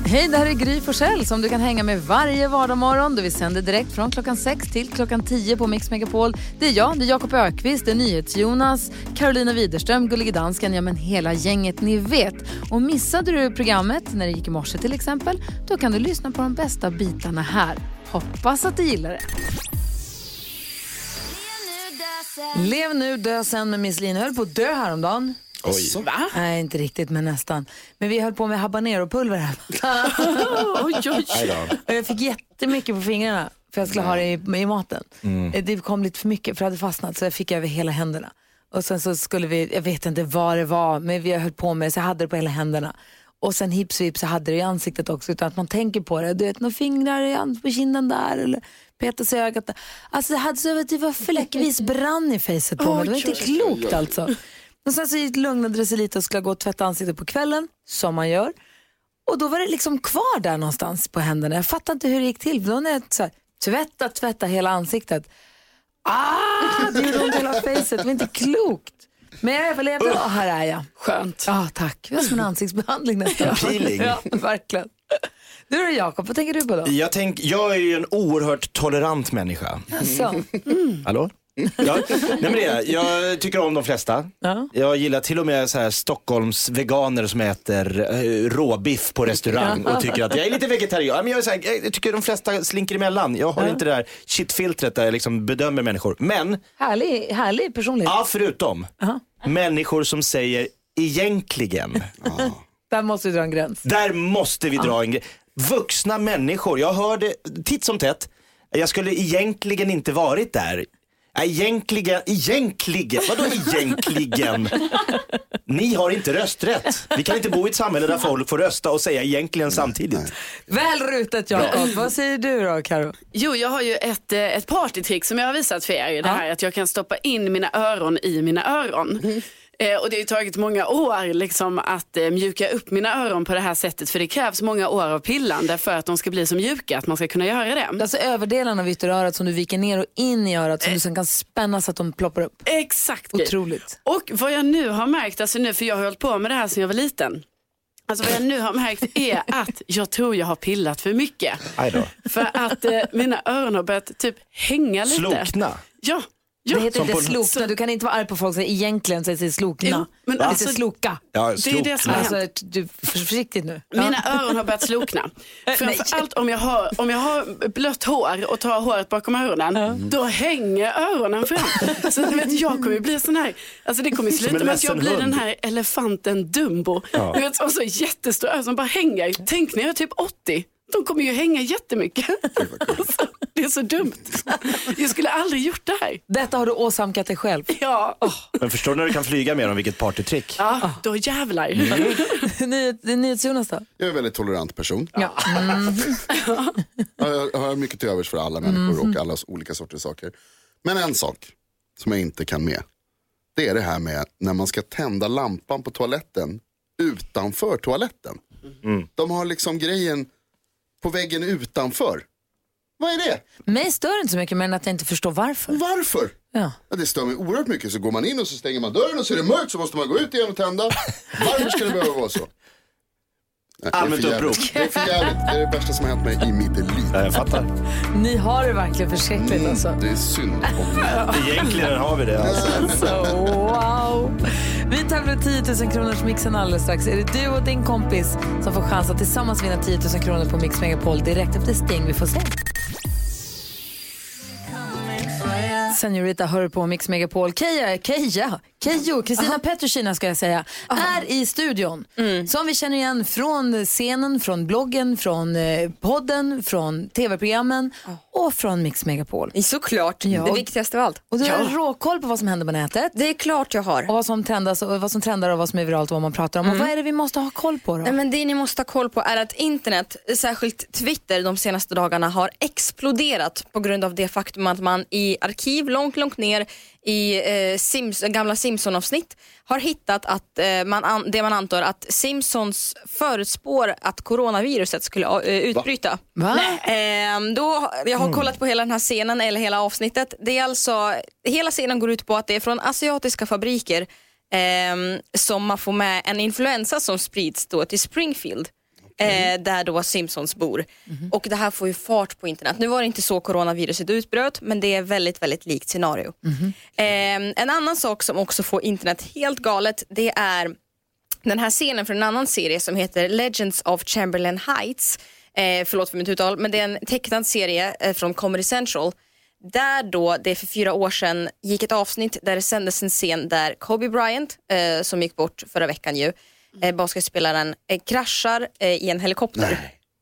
Hej, det här är Gry Forssell som du kan hänga med varje vardagsmorgon. Vi sänder direkt från klockan 6 till klockan 10 på Mix Megapol. Det är jag, det är Jakob Ökvist, det är NyhetsJonas, Carolina Widerström, Gullige Dansken, ja men hela gänget ni vet. Och missade du programmet när det gick i morse till exempel, då kan du lyssna på de bästa bitarna här. Hoppas att du gillar det. Lev nu, dö sen med Miss Lina. Höll på att dö häromdagen. Oj. Va? Nej, inte riktigt, men nästan. Men vi höll på med habanero-pulver här. Och jag fick jättemycket på fingrarna för jag skulle ha det i maten. Det kom lite för mycket för det hade fastnat, så jag fick över hela händerna. Och sen så skulle vi, jag vet inte vad det var, men vi höll på med det, så jag hade det på hela händerna. Och sen hips så hade det i ansiktet också, utan att man tänker på det. Du vet, några fingrar på kinden där eller peta sig i ögat. Alltså det hade så att det var fläckvis brann i facet på mig. Det var inte klokt alltså. Och sen så lugnade det sig lite och skulle gå och tvätta ansiktet på kvällen, som man gör. Och då var det liksom kvar där någonstans på händerna. Jag fattar inte hur det gick till. Då när jag så här, tvätta hela ansiktet. Det gjorde ont hela facet. Det var inte klokt. Men jag överlevde och här är jag. Skönt. Ja, tack. Vi har som en ansiktsbehandling nästan. Peeling. Ja, verkligen. Du är Jakob, vad tänker du på då? Jag är ju en oerhört tolerant människa. Alltså. Hallå? Ja, nej men jag tycker om de flesta. Ja. Jag gillar till och med så här Stockholms veganer som äter råbiff på restaurang och tycker att jag är lite vegetarian. Men jag tycker de flesta slinker emellan. Jag har inte det där shitfiltret där jag liksom bedömer människor. Men härlig personlighet. Ja, förutom människor som säger egentligen. Där måste vi dra en gräns. Där måste vi dra en gräns. Vuxna människor, jag hörde titt som tätt, jag skulle egentligen inte varit där. Egentligen, vadå egentligen? Ni har inte rösträtt. Vi kan inte bo i ett samhälle där folk får rösta och säga egentligen samtidigt. Väl rutet, Jakob. Vad säger du då, Karo? Jo, jag har ju ett partytrick som jag har visat för er. Det här att jag kan stoppa in mina öron i mina öron. Och det har ju tagit många år liksom, att mjuka upp mina öron på det här sättet. För det krävs många år av pillande för att de ska bli så mjuka att man ska kunna göra det. Alltså överdelen av ytterörat som du viker ner och in i örat som du sen kan spänna så att de ploppar upp. Exakt. Otroligt. Och vad jag nu har märkt, alltså nu, för jag har hållit på med det här sedan jag var liten. Alltså vad jag nu har märkt är att jag tror jag har pillat för mycket. För att mina öron har börjat typ hänga lite. Slokna? Ja. Det heter inte slokna, du kan inte vara arg på folk som egentligen säger slokna. Jo, men alltså, det är sloka. Ja, det är det som har hänt. Du, försiktigt nu. Mina öron har börjat slokna. Framförallt om jag har blött hår och tar håret bakom öronen, då hänger öronen fram. Så jag kommer bli sån här, alltså det kommer sluta med att jag blir den här elefanten Dumbo. Du vet, och så jättestor öron som bara hänger. Tänk när jag är typ 80. De kommer ju hänga jättemycket. Alltså, det är så dumt. Jag skulle aldrig gjort det här. Detta har du åsamkat dig själv. Ja. Men förstår du när du kan flyga med dem, vilket partytrick? Ja, då jävlar. NyhetsJonas då? Jag är en väldigt tolerant person. Ja. Jag har mycket till övers för alla människor och alla olika sorters saker. Men en sak som jag inte kan med, det är det här med när man ska tända lampan på toaletten utanför toaletten. De har liksom grejen på väggen utanför. Vad är det? Mig stör inte så mycket, men att jag inte förstår varför. Varför? Ja. Det stör mig oerhört mycket. Så går man in och så stänger man dörren och så är det mörkt, så måste man gå ut igen och tända. Varför ska det behöva vara så? Allmänt upprop. Det är för jävligt. Det är det värsta som har hänt mig i mitt liv. Jag fattar. Ni har det verkligen förskräckligt alltså. Det är synd om Egentligen har vi det alltså. Wow. Vi tävlar 10 000 kronors mixen alldeles strax. Är det du och din kompis som får chans att tillsammans vinna 10 000 kronor på Mix Megapol direkt efter Sting? Vi får se. Senorita hör på Mix Megapol. Keyyo, Kristina Petrushina ska jag säga, är i studion. Som vi känner igen från scenen, från bloggen, från podden, från tv-programmen och från Mix Megapol. Såklart, det viktigaste av allt. Och du har råkoll på vad som händer på nätet. Det är klart jag har. Och vad som trendas och vad som trendar och vad som är viralt och vad man pratar om. Och vad är det vi måste ha koll på då? Nej, men det ni måste ha koll på är att internet, särskilt Twitter de senaste dagarna, har exploderat på grund av det faktum att man i arkiv långt ner i gamla Simpson-avsnitt har hittat att det man antar att Simpsons förutspår att coronaviruset skulle utbryta. Va? Då, jag har kollat på hela den här scenen eller hela avsnittet. Det är alltså, hela scenen går ut på att det är från asiatiska fabriker som man får med en influensa som sprids då till Springfield. där då Simpsons bor. Och det här får ju fart på internet. Nu var det inte så coronaviruset utbröt, men det är väldigt, väldigt likt scenario. En annan sak som också får internet helt galet, det är den här scenen från en annan serie som heter Legends of Chamberlain Heights. Förlåt för mitt uttal, men det är en tecknad serie från Comedy Central. Där då, det för 4 år sedan gick ett avsnitt där det sändes en scen där Kobe Bryant, som gick bort förra veckan ju, basketspelaren, kraschar i en helikopter.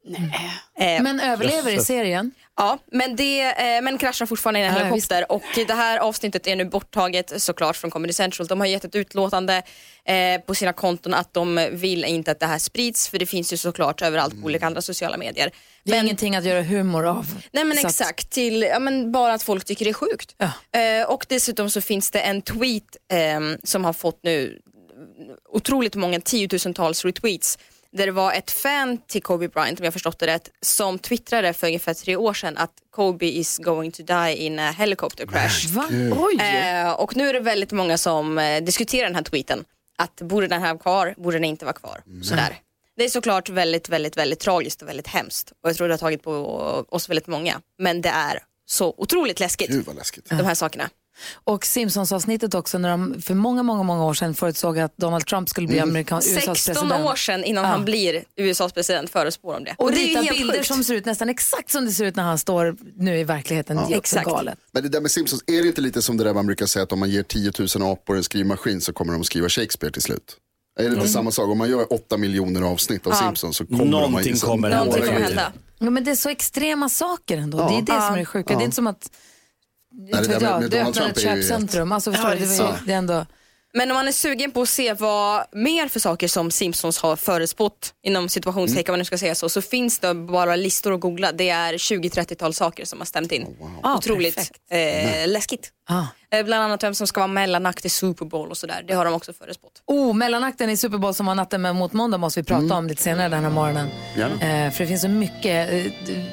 Men överlever i serien? Ja, men kraschar fortfarande i en helikopter. Och det här avsnittet är nu borttaget såklart från Comedy Central. De har gett ett utlåtande på sina konton att de vill inte att det här sprids, för det finns ju såklart överallt på olika andra sociala medier. Det är ingenting att göra humor av. Nej, men exakt, till bara att folk tycker det är sjukt. Och dessutom så finns det en tweet som har fått nu otroligt många 10 000-tals retweets, där det var ett fan till Kobe Bryant, om jag förstått det rätt, som twittrade för ungefär 3 år sedan att Kobe is going to die in a helicopter crash. Och nu är det väldigt många som diskuterar den här tweeten. Att borde den här vara kvar, borde den inte vara kvar. Sådär. Det är såklart väldigt, väldigt, väldigt tragiskt och väldigt hemskt. Och jag tror det har tagit på oss väldigt många. Men det är så otroligt läskigt. Gud vad läskigt. De här sakerna. Och Simpsons-avsnittet också, när de för många år sedan förutsåg att Donald Trump skulle bli USAs president. 16 år sedan innan han blir USAs president förespår om det. Och det rita är ju helt bilder sjukt. som ser ut nästan exakt som det ser ut när han står nu i verkligheten. Det är också galet. Men det där med Simpsons, är det inte lite som det där man brukar säga att om man ger 10 000 apor en skrivmaskin så kommer de att skriva Shakespeare till slut? Är det inte samma sak? Om man gör 8 miljoner avsnitt av Simpsons så kommer någonting kommer hända. Ja, men det är så extrema saker ändå. Det är det som är det sjuka. Det är inte som att det öppnar ett köpcentrum. Alltså, förstår du, det är ändå... Men om man är sugen på att se vad mer för saker som Simpsons har förespått inom situationstecken, om man nu ska säga så finns det bara listor att googla. Det är 20-30-tal saker som har stämt in. Otroligt läskigt. Bland annat vem som ska vara mellanakt i Super Bowl och sådär. Det har de också förespått. Mellanakten i Super Bowl som var natten mot måndag måste vi prata om lite senare den här morgonen. För det finns så mycket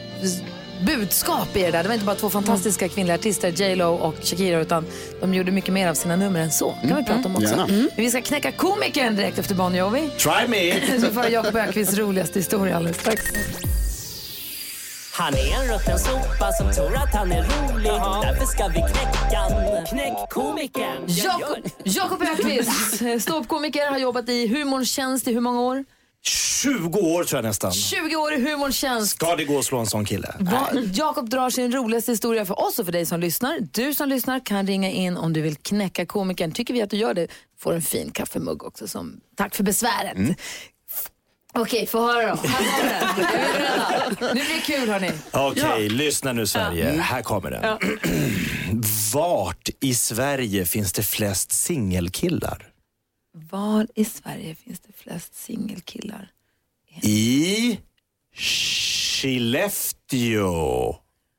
budskap i det där. Det var inte bara 2 fantastiska kvinnliga artister, J.Lo och Shakira, utan de gjorde mycket mer av sina nummer än så. Kan vi prata om också. Men vi ska knäcka komikern direkt efter Bon Jovi. Try me! Så får Jakob Öqvists roligaste historia alldeles strax. Han är en rutten sopa som tror att han är rolig. Därför ska vi knäcka han. Knäck komikern. Jakob Öqvist, ståuppkomiker, har jobbat i humorns tjänst i hur många år? 20 år tror jag nästan. 20 år i humorns tjänst. Ska det gå att slå en sån kille? Jakob drar sin roligaste historia för oss och för dig som lyssnar. Du som lyssnar kan ringa in om du vill knäcka komikern. Tycker vi att du gör det, får en fin kaffemugg också som tack för besväret. Okej, få höra då. Här kommer den. Nu blir det kul, hörni. Okej, lyssna nu Sverige. Här kommer den. Vart i Sverige finns det flest singelkillar? Var i Sverige finns det flest singelkillar? I Skellefteå.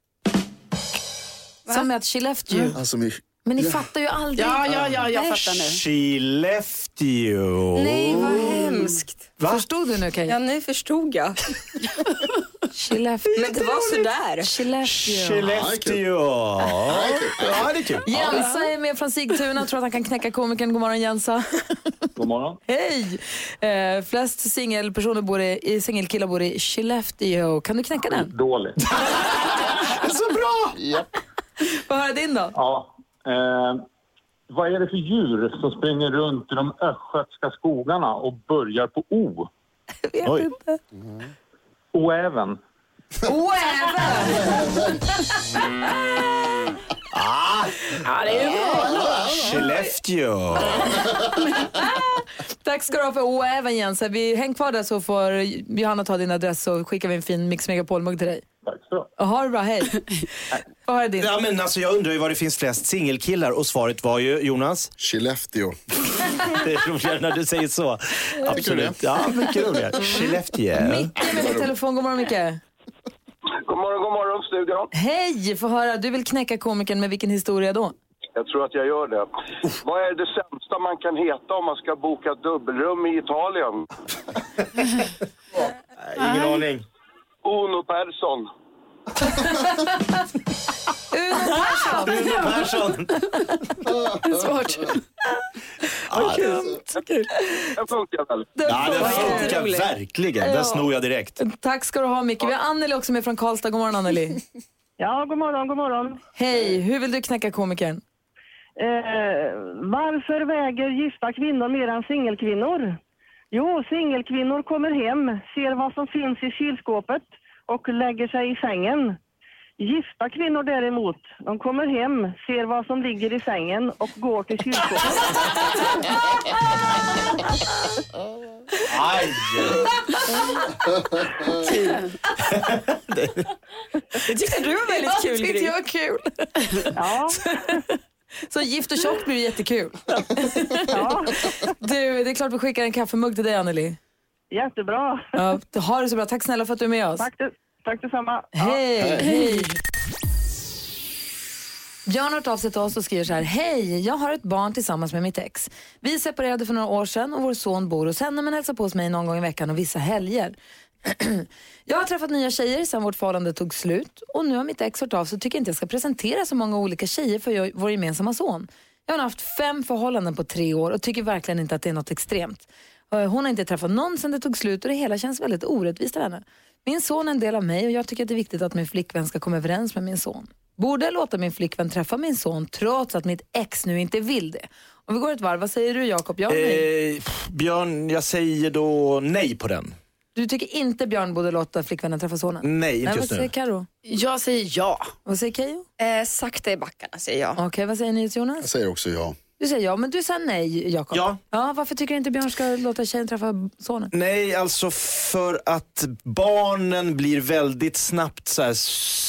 Som att Skellefteå. Alltså, Men ni fattar ju aldrig. Jag fattar nu. Skellefteå. Nej, vad hemskt. Förstod du nu, Kaj? Ja, nu förstod jag. Skellefteå. Men det var sådär. Skellefteå. Ja, det är kul. Jensa är med från Sigtuna. Tror att han kan knäcka komikern. God morgon, Jensa. God morgon. Hej. Flest singelkillar bor i Skellefteå. Kan du knäcka den? Dåligt. Så bra! Japp. Vad hör din då? Ja. Vad är det för djur som springer runt i de östgötska skogarna och börjar på O? Jag vet inte. Oäven. Oäven! Ja, det är bra. Skellefteå. Tack ska du ha för oäven, Jens. Vi häng kvar där så får Johanna ta din adress och skickar vi en fin Mix Megapol-mugg till dig. Tack så. Ha det bra, hej. Vad har din? Ja, men alltså, jag undrar ju var det finns flest singelkillar och svaret var ju, Jonas? Skellefteå. Det är roligare när du säger så. Absolut. Ja, mycket roligare. Skellefteå. Micke med din telefon. God morgon, Micke. God morgon, studion. Hej, få höra. Du vill knäcka komikern med vilken historia då? Jag tror att jag gör det. Vad är det sämsta man kan heta om man ska boka dubbelrum i Italien? Ingen aning. Uno Persson. Uno Persson. Persson. Svårt. Kul. Det funkar väl? Ja, det funkar verkligen. Den snor jag direkt. Tack ska du ha, Micke. Vi har Anneli också med från Karlstad. God morgon, Anneli. Ja, god morgon. Hej, hur vill du knäcka komikern? Varför väger gifta kvinnor mer än singelkvinnor? Jo, singelkvinnor kommer hem, ser vad som finns i kylskåpet och lägger sig i sängen. Gifta kvinnor däremot, de kommer hem, ser vad som ligger i sängen och går till kylskåpet. Aj! Det tyckte du var väldigt kul. Det tyckte jag var kul. Ja. Så gift och tjock blir jättekul. Ja. Du, det är klart vi skickar en kaffemugg till dig, Anneli. Jättebra. Ja, ha det så bra. Tack snälla för att du är med oss. Tack detsamma. Hej. Björn har hört av sig till oss och skriver så här: hej, jag har ett barn tillsammans med mitt ex. Vi separerade för några år sedan och vår son bor hos henne men hälsar på hos mig någon gång i veckan och vissa helger. Jag har träffat nya tjejer sedan vårt förhållande tog slut och nu har mitt ex hört av sig och tycker inte jag ska presentera så många olika tjejer för vår gemensamma son. Jag har haft 5 förhållanden på 3 år och tycker verkligen inte att det är något extremt. Hon har inte träffat någon sedan det tog slut och det hela känns väldigt orättvist av henne. Min son är en del av mig och jag tycker att det är viktigt att min flickvän ska komma överens med min son. Borde jag låta min flickvän träffa min son trots att mitt ex nu inte vill det? Om vi går ett varv, vad säger du, Jakob? Björn, jag säger då nej på den. Du tycker inte Björn borde låta flickvännen träffa sonen? Nej, inte just vad säger nu. Karo? Jag säger ja. Vad säger Keyyo? Sakta i backarna säger jag. Okej, vad säger ni, Jonas? Jag säger också ja. Du säger ja, men du säger nej, Jakob. Ja. Varför tycker du inte Björn ska låta tjejen träffa sonen? Nej, alltså för att barnen blir väldigt snabbt så här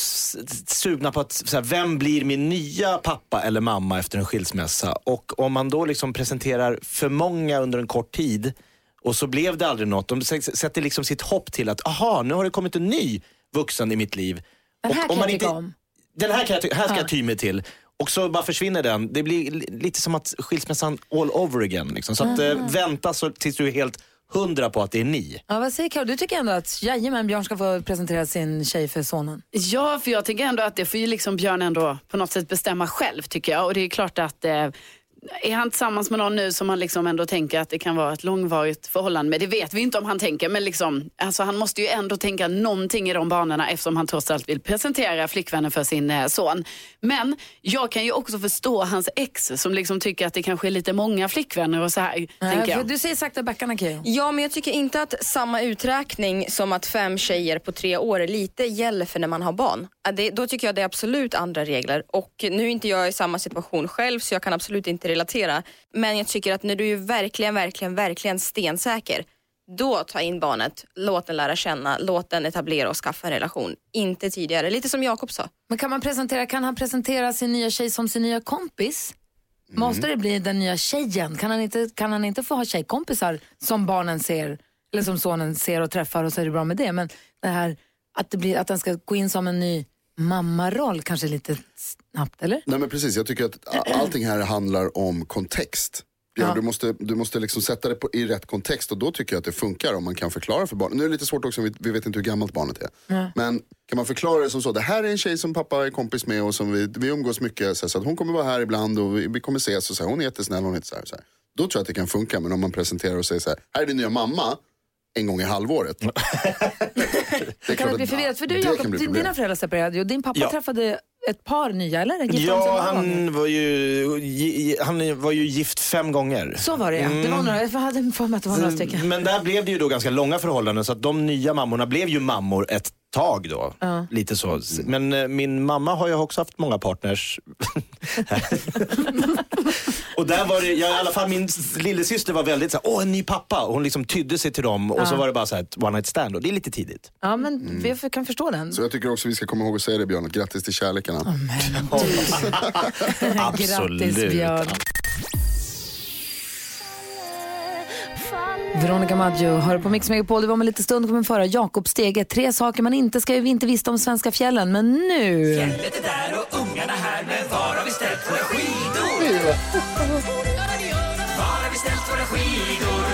sugna på att så här, vem blir min nya pappa eller mamma efter en skilsmässa? Och om man då liksom presenterar för många under en kort tid och så blev det aldrig något. De sätter liksom sitt hopp till att aha, nu har det kommit en ny vuxen i mitt liv. Den här kan jag tycka om. Den här ska jag ty mig till. Och så bara försvinner den. Det blir lite som att skilsmässan all over again. Liksom. Så att vänta så tills du är helt 100 på att det är ni. Ja, vad säger Karo? Du tycker ändå att Björn ska få presentera sin tjej för sonen? Ja, för jag tycker ändå att det får ju liksom Björn ändå på något sätt bestämma själv, tycker jag. Och det är klart att är han tillsammans med någon nu som han liksom ändå tänker att det kan vara ett långvarigt förhållande med, det vet vi inte om han tänker, men liksom, alltså han måste ju ändå tänka någonting i de banorna eftersom han trots allt vill presentera flickvännen för sin son. Men jag kan ju också förstå hans ex som liksom tycker att det kanske är lite många flickvänner och så här, tänker jag. Du säger sakta backarna, Keyyo. Ja, men jag tycker inte att samma uträkning som att 5 tjejer på 3 år lite gäller för när man har barn. Då tycker jag det är absolut andra regler. Och nu är inte jag i samma situation själv så jag kan absolut inte relatera. Men jag tycker att när du är verkligen stensäker, då ta in barnet, låt den lära känna, låt den etablera och skaffa en relation. Inte tidigare, lite som Jakob sa. Men kan han presentera sin nya tjej som sin nya kompis? Måste det bli den nya tjejen? Kan han inte få ha tjejkompisar som barnen ser, eller som sonen ser och träffar och så är det bra med det. Men det här att den ska gå in som en ny mammaroll kanske lite snabbt, eller? Nej men precis, jag tycker att allting här handlar om kontext. Ja. Du måste liksom sätta det i rätt kontext och då tycker jag att det funkar om man kan förklara för barnet. Nu är det lite svårt också, vi vet inte hur gammalt barnet är. Men kan man förklara det som så, det här är en tjej som pappa är kompis med och som vi umgås mycket så att hon kommer vara här ibland och vi kommer ses och så här, hon är jättesnäll, hon är inte så här. Då tror jag att det kan funka, men om man presenterar och säger så här är din nya mamma en gång i halvåret. Det kan det bli förvirrat, för du Jakob, dina föräldrar separerade och din pappa träffade ett par nya, eller? Ja, han var ju gift 5 gånger. Så var det, ja. Det var några, jag hade för mig att det var några stycken. Men där blev det ju då ganska långa förhållanden så att de nya mammorna blev ju mammor ett tag då. Lite så. Men min mamma har ju också haft många partners. Och där var det, i alla fall min lillasyster var väldigt så här, en ny pappa. Och hon liksom tydde sig till dem och så var det bara så här ett one night stand och det är lite tidigt. Ja, men vi kan förstå den. Så jag tycker också vi ska komma ihåg att säga det, Björn, grattis till kärlekarna. Absolut. Grattis, Björn. Veronica Maggio hör på Mix Megapol. Det var med lite stund kommer föra Jakob Stege. 3 saker man inte visste om svenska fjällen. Men nu... Fjället är där och ungarna här, men var har vi ställt våra skidor? Var har vi ställt våra skidor?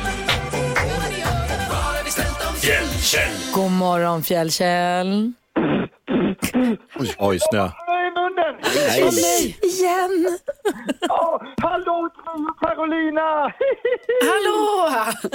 Var har vi ställt dem? Fjällkäll! God morgon, Fjällkäll. Oj, snö. Nej. Igen. Hallå Carolina! Hallå!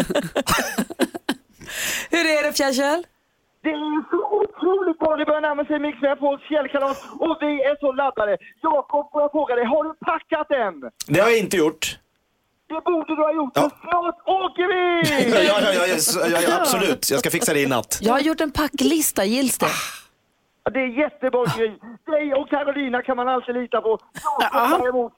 Hur är det, Fjällkäll? Det är så otroligt bra. Det börjar närma sig Mix Megapols fjällkalas och vi är så laddade. Jakob, får jag fråga dig, har du packat än? Det har jag inte gjort. Det borde du ha gjort, så snart åker vi! Ja, absolut. Jag ska fixa det i natt. Jag har gjort en packlista, gills det? Det är jättebra grej. Dig och Carolina kan man alltid lita på. Jakob däremot.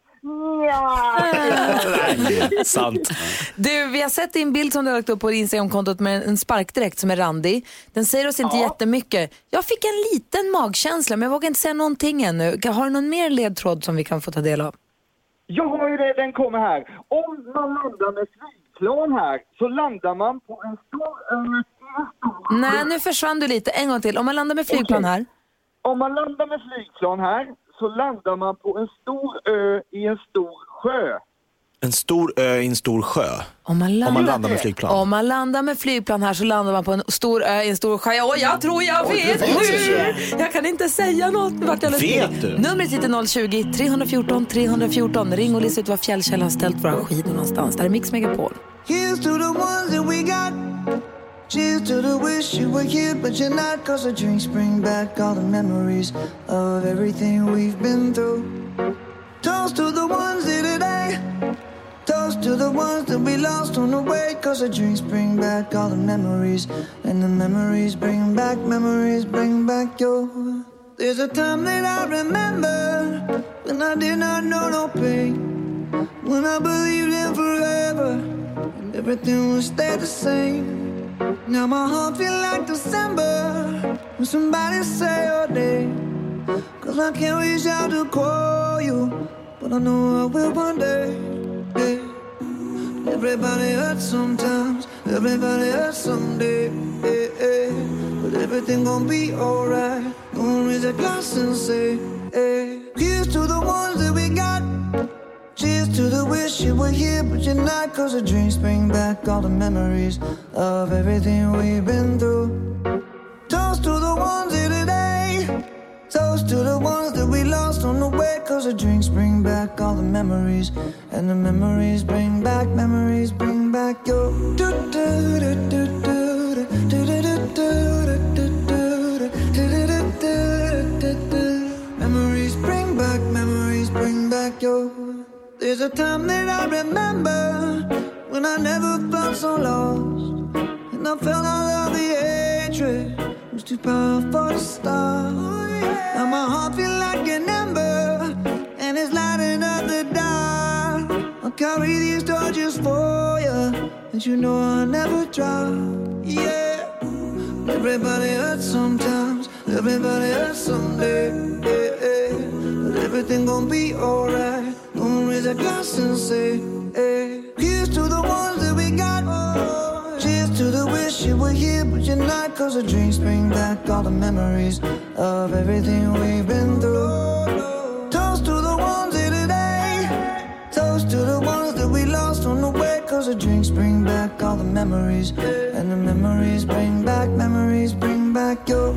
Nej, sant. Du, vi har sett din bild som du har lagt upp på Instagram-kontot med en sparkdräkt som är randig. Den säger oss inte jättemycket. Jag fick en liten magkänsla, men jag vågar inte säga någonting ännu. Har du någon mer ledtråd som vi kan få ta del av? Jag har ju det, den kommer här. Om man landar med flygplan här så landar man på en stor... Nej, nu försvann du lite. En gång till. Om man landar med flygplan här? Om man landar med flygplan här så landar man på en stor ö i en stor sjö. En stor ö i en stor sjö. Om man landar med flygplan. Om man landar med flygplan här så landar man på en stor ö i en stor sjö. Och jag tror jag vet nu. Jag kan inte säga något. Vet du? Numret hit är 020-314 314. Ring och lista ut vad Fjällkäll har ställt våra skidor någonstans. Där är Mix Megapol. Here's to the ones that we got. Cheers to the wish you were here but you're not. Cause the drinks bring back all the memories of everything we've been through. Toast to the ones here today. Toast to the ones that we lost on the way. Cause the drinks bring back all the memories. And the memories bring back your. There's a time that I remember when I did not know no pain. When I believed in forever and everything would stay the same. Now my heart feel like December when somebody say your name. Cause I can't reach out to call you, but I know I will one day. Hey. Everybody hurts sometimes, everybody hurts someday. Hey, hey. But everything gon' be alright. Gonna raise a glass and say, hey. Here's to the ones that we got. Cheers to the wish you were here but you're not. Cause the dreams bring back all the memories of everything we've been through. Toast to the ones here today. Toast to the ones that we lost on the way. Cause the drinks bring back all the memories. And the memories bring back your. Memories bring back your. There's a time that I remember when I never felt so lost. And I felt all of the hatred was too powerful to stop. Now my heart feels like an ember and it's lighting up the dark. I'll carry these torches for you, and you know I'll never drop. Yeah, everybody hurts sometimes, everybody hurts someday. Yeah, yeah. But everything gon' be alright. Gonna raise a glass and say, hey. Here's to the ones that we got. Cheers to the wish you were here but you're not. Cause the drinks bring back all the memories of everything we've been through. Toast to the ones here today. Toast to the ones that we lost on the way. Cause the drinks bring back all the memories. And the memories bring back your.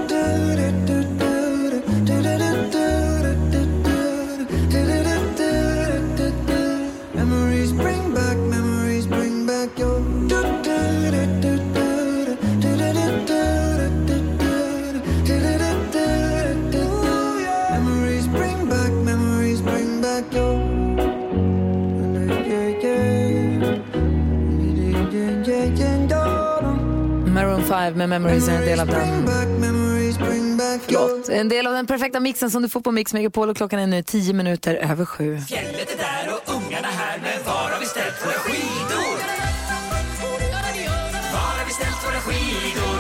Memories bring back your. Memories bring back your. Maroon 5 med Memories är en del av den. Förlåt, en del av den perfekta mixen som du får på Mix Megapol och klockan är nu 10 minuter över 7. Fjället är där och ungarna här, men var har vi ställt våra skidor? Var har vi ställt våra skidor?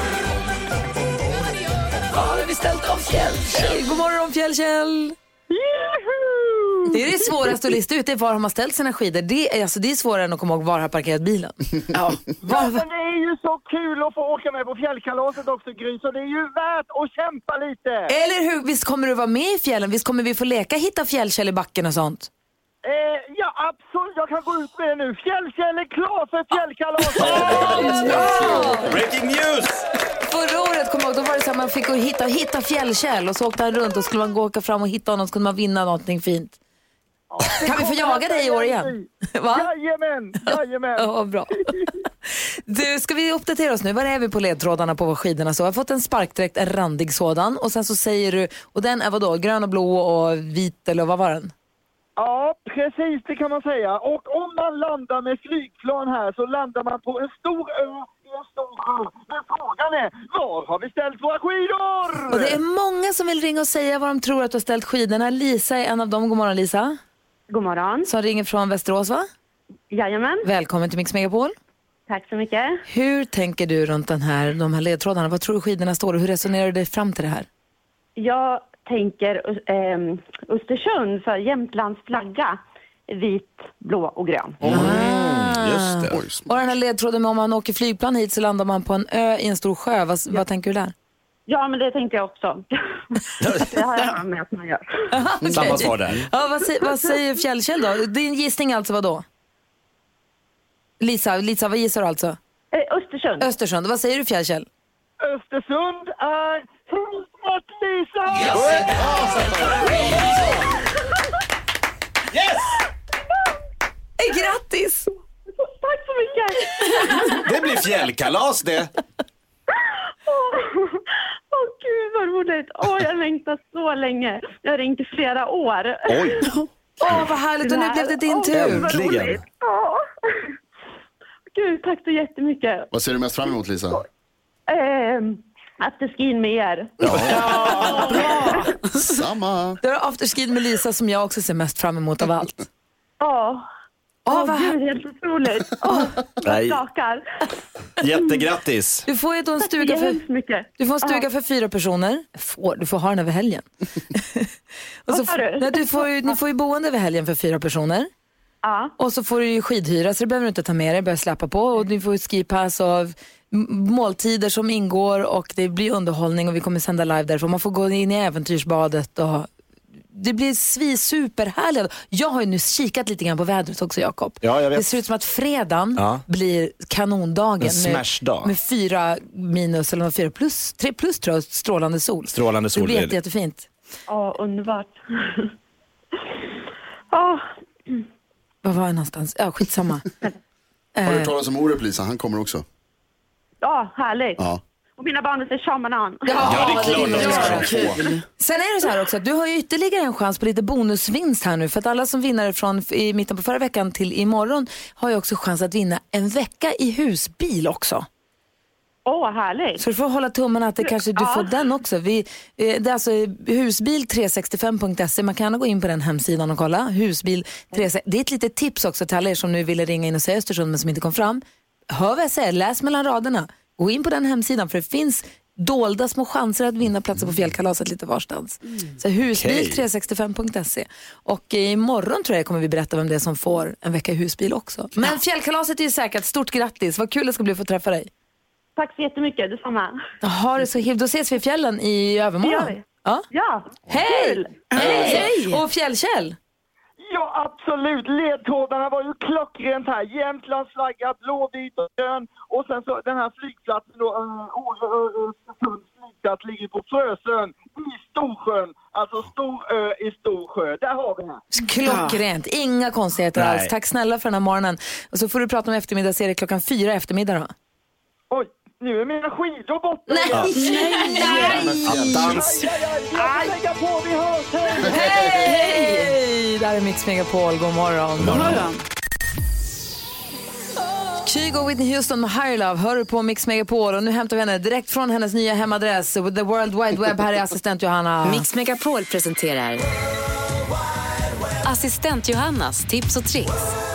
Var har vi ställt dem, Fjällkäll? God morgon, Fjällkäll! Det är det svåraste att lista ut, det är var de har ställt sina skidor. Det är svårare än att komma ihåg var har parkerat bilen. Ja. Men det är ju så kul att få åka med på fjällkalaset också, Gry, så det är ju värt att kämpa lite. Eller hur? Visst kommer du vara med i fjällen? Visst kommer vi få leka hitta Fjällkäll i backen och sånt? Ja, absolut. Jag kan gå ut med det nu. Fjällkäll är klar för fjällkalaset. Breaking news! Förra året, kom ihåg, då var det så här, man fick gå och hitta Fjällkäll och så åkte han runt och skulle man åka fram och hitta honom så kunde man vinna någonting fint. Kan vi få jaga dig i år igen? Va? Jajamän. Ja, bra. Du, ska vi uppdatera oss nu? Var är vi på ledtrådarna på skidorna? Så jag har fått en sparkdräkt, en randig sådan. Och sen så säger du, och den är vadå? Grön och blå och vit eller vad var den? Ja, precis det kan man säga. Och om man landar med flygplan här så landar man på en stor ö i en stor sjö. Men frågan är, var har vi ställt våra skidor? Och det är många som vill ringa och säga vad de tror att du har ställt skidorna. Lisa är en av dem. God morgon, Lisa. God morgon. Som ringer från Västerås, va? Jajamän. Välkommen till Mix Megapol. Tack så mycket. Hur tänker du runt de här ledtrådarna? Vad tror du skidorna står och hur resonerar du dig fram till det här? Jag tänker Östersund för Jämtlands flagga. Vit, blå och grön. Just det. Och den här ledtråden med om man åker flygplan hit så landar man på en ö i en stor sjö. Vad tänker du där? Ja, men det tänkte jag också. Det har jag med att man gör. Okay. Samma svar där. Ja, vad säger Fjällkäll då? Din gissning alltså vad då? Lisa, vad gissar du alltså? Östersund. Vad säger du, Fjällkäll? Östersund är helt rätt, Lisa! Yes! Grattis! Tack så mycket! Det blir fjällkalas det. Åh gud vad roligt. Jag längtar så länge. Jag har ringt i flera år. Oj! Vad härligt, och nu blev det din tur. Äntligen. Gud, tack så jättemycket. Vad ser du mest fram emot, Lisa? Afterskin med er. Ja, bra. Samma. Det är afterskin med Lisa som jag också ser mest fram emot av allt. Vad gud, helt otroligt. Stakar. Jättegrattis. Du får ju då en stuga för 4 personer. Du får ha den över helgen. Och så ni får ju boende över helgen för 4 personer. Och så får du ju skidhyra, så det behöver du inte ta med dig, börja släppa på. Och ni får ju skipass och måltider som ingår och det blir underhållning och vi kommer sända live därifrån. Man får gå in i äventyrsbadet och det blir superhärligt. Jag har ju nu kikat lite grann på vädret också, Jakob. Ja, jag vet. Det ser ut som att fredagen blir kanondagen. En smashdag. Med 4 minus eller 4 plus, 3 plus tror jag, strålande sol. Det blir jättefint. Underbart. Vad var jag någonstans? Ja, skitsamma. Har du talat om Orup, Lisa? Han kommer också. Ja, härligt. Ja. Och mina barn heter Shamanan. Ja, det är klart. Sen är det så här också att du har ju ytterligare en chans på lite bonusvinst här nu. För att alla som vinner från i mitten på förra veckan till imorgon har ju också chans att vinna en vecka i husbil också. Härligt. Så du får hålla tummarna att det kanske du får den också. Det är alltså husbil365.se. Man kan gå in på den hemsidan och kolla. Husbil 365. Det är ett litet tips också till alla er som nu ville ringa in och säga Östersund men som inte kom fram. Hör vad jag säger, läs mellan raderna. Gå in på den hemsidan för det finns dolda små chanser att vinna platser på fjällkalaset lite varstans. Så husbil365.se. Och imorgon tror jag kommer vi berätta vem det är som får en vecka i husbil också. Men fjällkalaset är ju säkert. Stort grattis. Vad kul det ska bli att få träffa dig. Tack så jättemycket, detsamma. Ha det så himla. Då ses vi i fjällen i övermorgon. Ja. Hej! Hej! Och Fjällkäll? Ja, absolut. Ledtrådarna var ju klockrent här. Jämtlands flagga, blå, vit och grön. Och sen så den här flygplatsen då, Östersunds flygplats ligger på Frösön i Storsjön. Alltså stor ö i Storsjö. Där har vi den. Klockrent. Inga konstigheter alls. Tack snälla för den här morgonen. Och så får du prata om eftermiddagsserie 4:00 eftermiddag då. Oj, nu är mina skidor borta. Nej. Dans. Lägga på, vi hörs. Hej! Där är Mix Megapol. God morgon. God morgon. Kygo och Whitney Houston med Higher Love hör på Mix Megapol och nu hämtar vi henne direkt från hennes nya hemadress The World Wide Web. Här är assistent Johanna. Mix Megapol presenterar Assistent Johannas tips och tricks.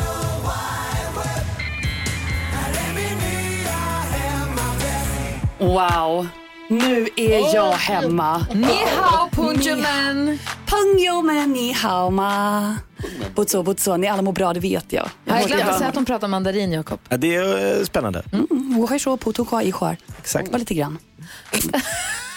Wow, nu är jag hemma. Ni hao, Punjaman. Punjaman, ni hao ma. Butso, ni alla mår bra, det vet jag. Jag glömde säga att de pratar mandarin, Jakob. Ja, det är spännande. Exakt. Exakt. Bara lite grann.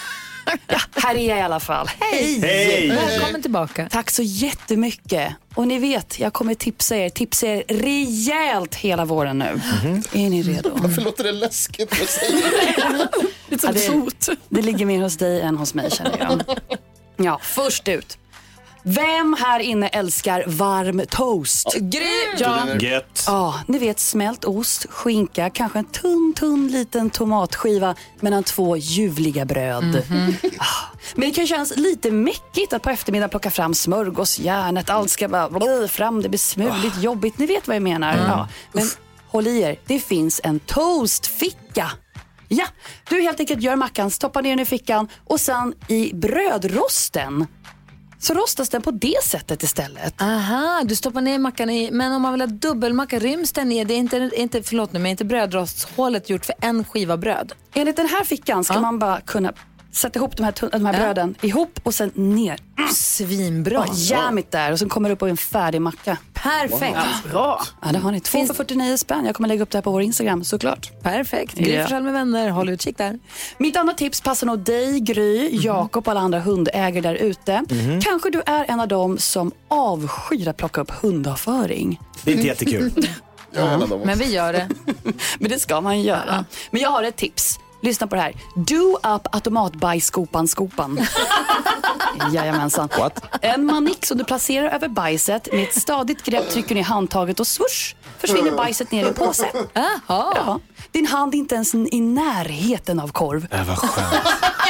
Ja, här är jag i alla fall. Hej! Hej! Välkommen tillbaka. Tack så jättemycket. Och ni vet, jag kommer tipsa er rejält hela våren nu. Är ni redo? Varför låter det läskigt att säga det? Det ligger mer hos dig än hos mig, känner jag. Ja, först ut. Vem här inne älskar varm toast? Gött. Ja, ni vet smält ost, skinka, kanske en tunn liten tomatskiva mellan 2 ljuvliga bröd. Men det kan kännas lite mäckigt att på eftermiddagen plocka fram smörgåsjärnet. Allt ska bara fram, det blir smuligt, jobbigt. Ni vet vad jag menar. Ja. Men håll i er, det finns en toastficka. Ja, du helt enkelt gör mackan, stoppar ner den i fickan och sen i brödrosten så rostas den på det sättet istället. Aha, du stoppar ner mackan i, men om man vill ha dubbelmacka ryms den ner, det är inte förlåt nu, men inte brödrostshålet gjort för en skiva bröd. Enligt den här fickan ska man bara kunna sätta ihop de här bröden ihop och sen ner. Svinbra. Jämigt där och sen kommer det upp på en färdig macka. Perfekt. Wow. Bra. Ja, det har ni. 2 för 49 spänn. Jag kommer lägga upp det här på vår Instagram såklart. Perfekt. Gry Forssell med vänner. Håll utkik där. Mitt andra tips passar nog dig, Gry, Jakob och alla andra hundägare där ute. Kanske du är en av dem som avskyr att plocka upp hundavföring. Det är inte jättekul. Men vi gör det. Men det ska man göra. Men jag har ett tips. Lyssna på det här. Do up automatbajsskopan. Jajamensan. What? En manik som du placerar över bajset. Med ett stadigt grepp trycker ner handtaget och swoosh försvinner bajset ner i en påse. Ja. Din hand är inte ens i närheten av korv. Vad skönt.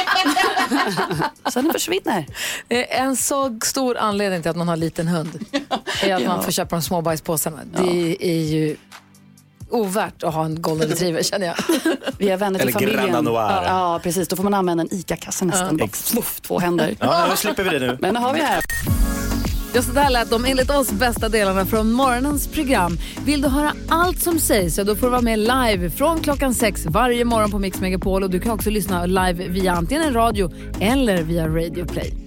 Så den försvinner. En så stor anledning till att man har liten hund är att man får köpa de små bajspåsarna. Det är ju ovärt att ha en golden retriever, känner jag. Vi är vänner till familjen. Eller Granda Noir. Ja, precis. Då får man använda en ICA-kassa nästan. Bara fluff, 2 händer. Ja, nu slipper vi det nu. Men nu har vi det här. Just det här lät de enligt oss bästa delarna från morgonens program. Vill du höra allt som sägs så då får du vara med live från klockan 6 varje morgon på Mix Megapol. Och du kan också lyssna live via antingen radio eller via Radio Play.